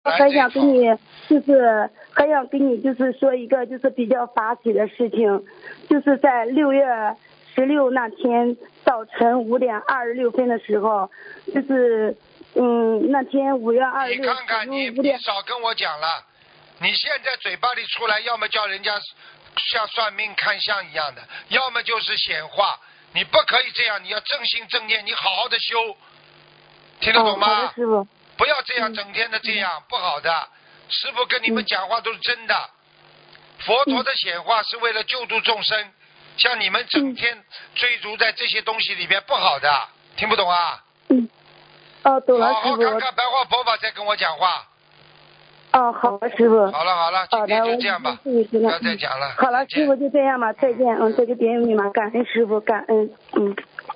很想跟你就是说一个就是比较发起的事情，就是在6月16那天早晨5:26的时候，就是那天5月26。 你看看你少跟我讲了，你现在嘴巴里出来，要么叫人家像算命看相一样的，要么就是显化。你不可以这样，你要正心正念，你好好的修，听得懂吗？ 好的，师傅。 不要这样，整天的这样，不好的。师傅跟你们讲话都是真的。佛陀的显化是为了救度众生，像你们整天追逐在这些东西里面不好的，听不懂啊？ 懂了，师傅。 好好看看白话佛法再跟我讲话。 好的，师傅。 好了，今天就这样吧，不要再讲了。 好了，师傅就这样吧，再见。这个电话密码，感恩师傅，感恩。